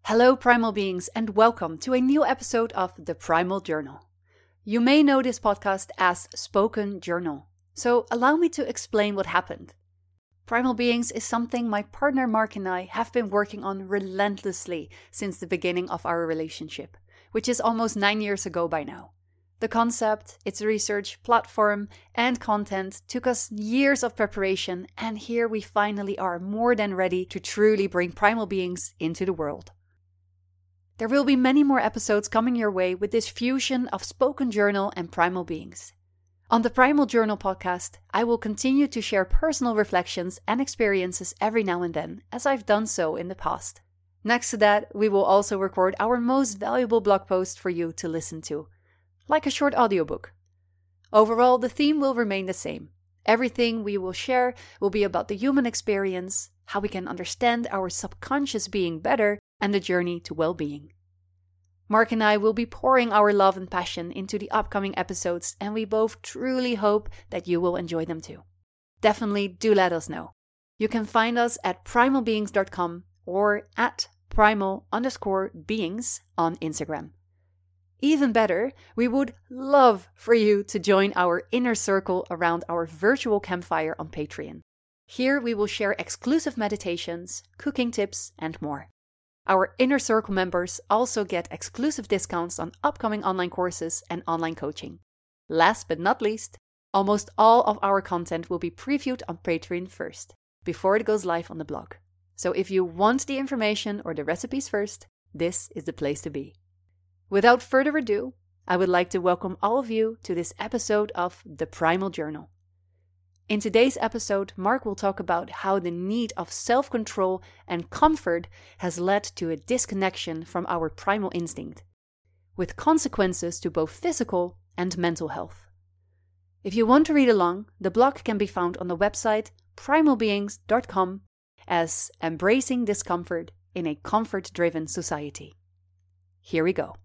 Hello, Primal Beings, and welcome to a new episode of The Primal Journal. You may know this podcast as Spoken Journal, so allow me to explain what happened. Primal Beings is something my partner Mark and I have been working on relentlessly since the beginning of our relationship, which is almost 9 years ago by now. The concept, its research, platform, and content took us years of preparation, and here we finally are more than ready to truly bring Primal Beings into the world. There will be many more episodes coming your way with this fusion of spoken journal and Primal Beings. On the Primal Journal podcast, I will continue to share personal reflections and experiences every now and then, as I've done so in the past. Next to that, we will also record our most valuable blog post for you to listen to, like a short audiobook. Overall, the theme will remain the same. Everything we will share will be about the human experience, how we can understand our subconscious being better, and the journey to well-being. Mark and I will be pouring our love and passion into the upcoming episodes, and we both truly hope that you will enjoy them too. Definitely do let us know. You can find us at primalbeings.com or at primal_beings on Instagram. Even better, we would love for you to join our inner circle around our virtual campfire on Patreon. Here we will share exclusive meditations, cooking tips, and more. Our Inner Circle members also get exclusive discounts on upcoming online courses and online coaching. Last but not least, almost all of our content will be previewed on Patreon first, before it goes live on the blog. So if you want the information or the recipes first, this is the place to be. Without further ado, I would like to welcome all of you to this episode of The Primal Journal. In today's episode, Mark will talk about how the need of self-control and comfort has led to a disconnection from our primal instinct, with consequences to both physical and mental health. If you want to read along, the blog can be found on the website primalbeings.com as Embracing Discomfort in a Comfort-Driven Society. Here we go.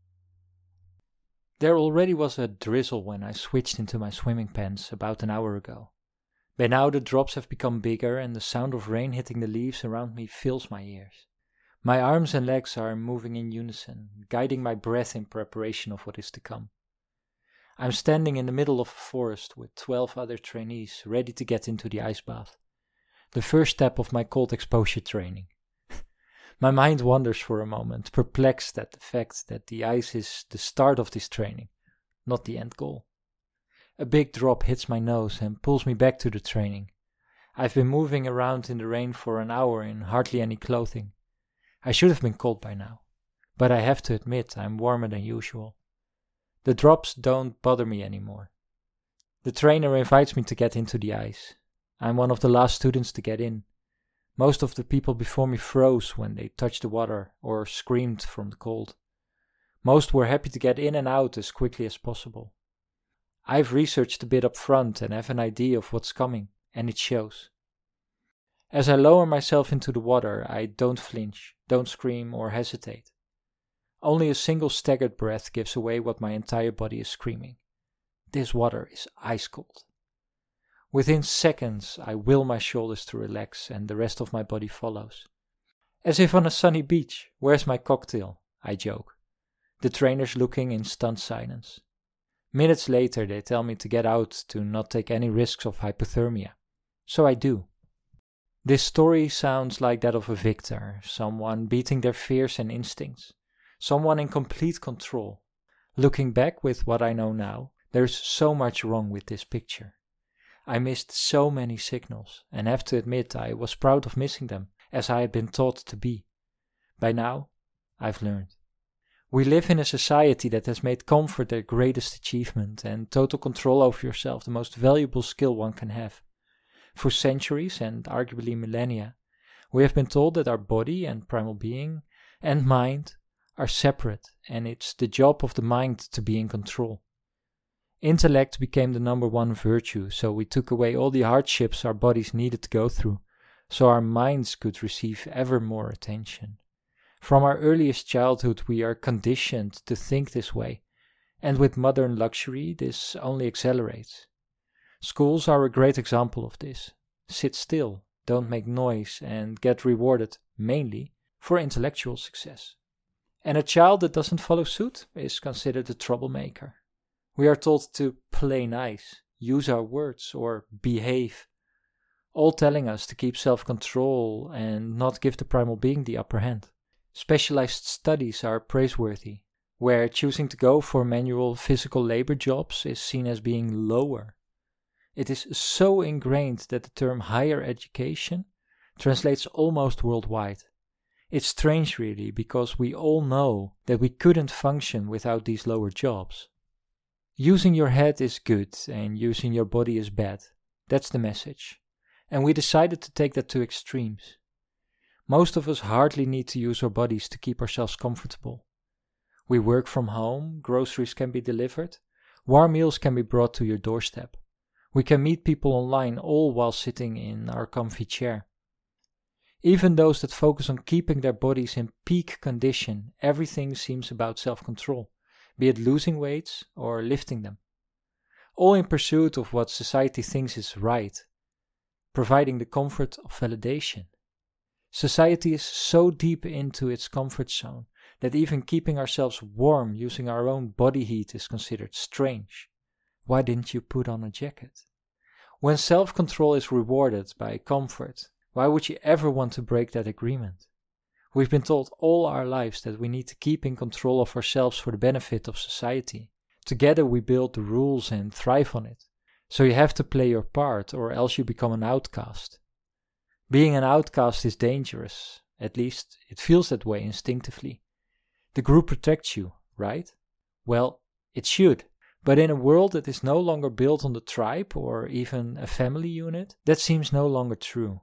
There already was a drizzle when I switched into my swimming pants about an hour ago. By now the drops have become bigger and the sound of rain hitting the leaves around me fills my ears. My arms and legs are moving in unison, guiding my breath in preparation of what is to come. I'm standing in the middle of a forest with 12 other trainees ready to get into the ice bath. The first step of my cold exposure training. My mind wanders for a moment, perplexed at the fact that the ice is the start of this training, not the end goal. A big drop hits my nose and pulls me back to the training. I've been moving around in the rain for an hour in hardly any clothing. I should have been cold by now, but I have to admit I'm warmer than usual. The drops don't bother me anymore. The trainer invites me to get into the ice. I'm one of the last students to get in. Most of the people before me froze when they touched the water or screamed from the cold. Most were happy to get in and out as quickly as possible. I've researched a bit up front and have an idea of what's coming, and it shows. As I lower myself into the water, I don't flinch, don't scream or hesitate. Only a single staggered breath gives away what my entire body is screaming. This water is ice cold. Within seconds, I will my shoulders to relax and the rest of my body follows. As if on a sunny beach. Where's my cocktail? I joke. The trainer's looking in stunned silence. Minutes later, they tell me to get out to not take any risks of hypothermia. So I do. This story sounds like that of a victor, someone beating their fears and instincts, someone in complete control. Looking back with what I know now, there's so much wrong with this picture. I missed so many signals, and have to admit I was proud of missing them, as I had been taught to be. By now, I've learned. We live in a society that has made comfort their greatest achievement, and total control over yourself the most valuable skill one can have. For centuries, and arguably millennia, we have been told that our body and primal being and mind are separate, and it's the job of the mind to be in control. Intellect became the number one virtue, so we took away all the hardships our bodies needed to go through, so our minds could receive ever more attention. From our earliest childhood we are conditioned to think this way, and with modern luxury this only accelerates. Schools are a great example of this. Sit still, don't make noise, and get rewarded, mainly, for intellectual success. And a child that doesn't follow suit is considered a troublemaker. We are told to play nice, use our words, or behave, all telling us to keep self-control and not give the primal being the upper hand. Specialized studies are praiseworthy, where choosing to go for manual physical labor jobs is seen as being lower. It is so ingrained that the term higher education translates almost worldwide. It's strange really, because we all know that we couldn't function without these lower jobs. Using your head is good and using your body is bad. That's the message. And we decided to take that to extremes. Most of us hardly need to use our bodies to keep ourselves comfortable. We work from home, groceries can be delivered, warm meals can be brought to your doorstep. We can meet people online all while sitting in our comfy chair. Even those that focus on keeping their bodies in peak condition, everything seems about self-control, be it losing weight or lifting them. All in pursuit of what society thinks is right, providing the comfort of validation. Society is so deep into its comfort zone that even keeping ourselves warm using our own body heat is considered strange. Why didn't you put on a jacket? When self-control is rewarded by comfort, why would you ever want to break that agreement? We've been told all our lives that we need to keep in control of ourselves for the benefit of society. Together we build the rules and thrive on it. So you have to play your part or else you become an outcast. Being an outcast is dangerous, at least it feels that way instinctively. The group protects you, right? Well, it should, but in a world that is no longer built on the tribe or even a family unit, that seems no longer true.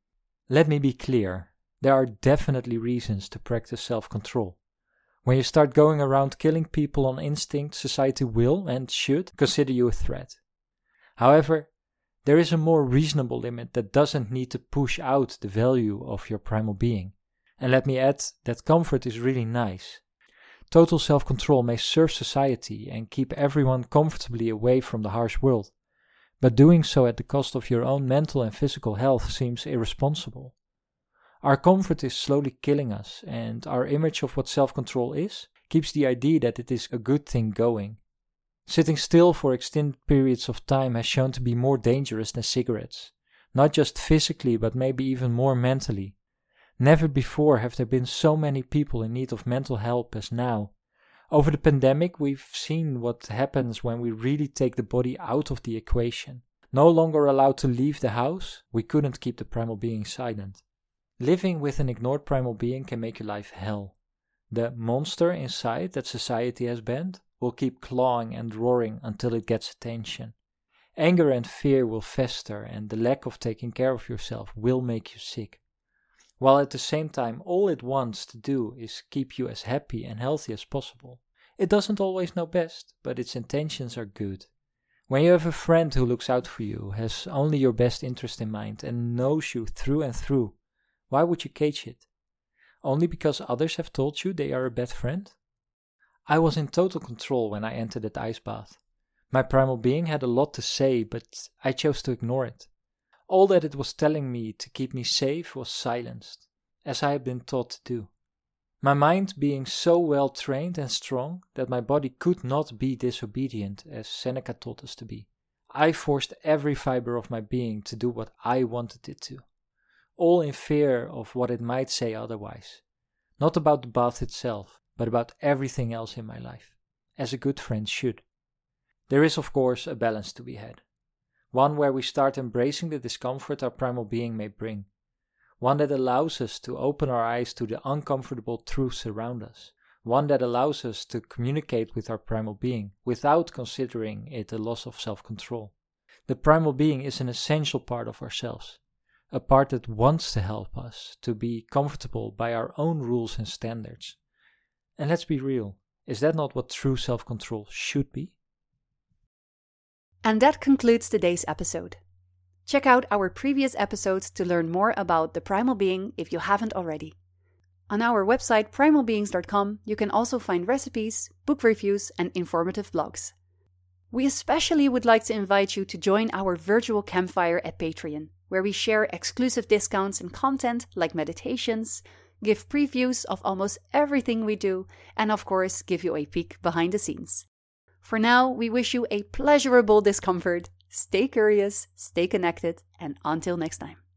Let me be clear, there are definitely reasons to practice self-control. When you start going around killing people on instinct, society will and should consider you a threat. However, there is a more reasonable limit that doesn't need to push out the value of your primal being. And let me add that comfort is really nice. Total self-control may serve society and keep everyone comfortably away from the harsh world, but doing so at the cost of your own mental and physical health seems irresponsible. Our comfort is slowly killing us, and our image of what self-control is keeps the idea that it is a good thing going. Sitting still for extended periods of time has shown to be more dangerous than cigarettes, not just physically but maybe even more mentally. Never before have there been so many people in need of mental help as now. Over the pandemic, we've seen what happens when we really take the body out of the equation. No longer allowed to leave the house, we couldn't keep the primal being silent. Living with an ignored primal being can make your life hell. The monster inside that society has banned will keep clawing and roaring until it gets attention. Anger and fear will fester, and the lack of taking care of yourself will make you sick. While at the same time all it wants to do is keep you as happy and healthy as possible. It doesn't always know best, but its intentions are good. When you have a friend who looks out for you, has only your best interest in mind, and knows you through and through, why would you cage it? Only because others have told you they are a bad friend? I was in total control when I entered that ice bath. My primal being had a lot to say, but I chose to ignore it. All that it was telling me to keep me safe was silenced, as I had been taught to do. My mind being so well trained and strong that my body could not be disobedient as Seneca taught us to be. I forced every fiber of my being to do what I wanted it to, all in fear of what it might say otherwise. Not about the bath itself, but about everything else in my life, as a good friend should. There is of course a balance to be had. One where we start embracing the discomfort our primal being may bring. One that allows us to open our eyes to the uncomfortable truths around us. One that allows us to communicate with our primal being without considering it a loss of self-control. The primal being is an essential part of ourselves, a part that wants to help us to be comfortable by our own rules and standards. And let's be real, is that not what true self-control should be? And that concludes today's episode. Check out our previous episodes to learn more about the primal being if you haven't already. On our website primalbeings.com, you can also find recipes, book reviews, and informative blogs. We especially would like to invite you to join our virtual campfire at Patreon, where we share exclusive discounts and content like meditations, give previews of almost everything we do, and of course give you a peek behind the scenes. For now, we wish you a pleasurable discomfort. Stay curious, stay connected, and until next time.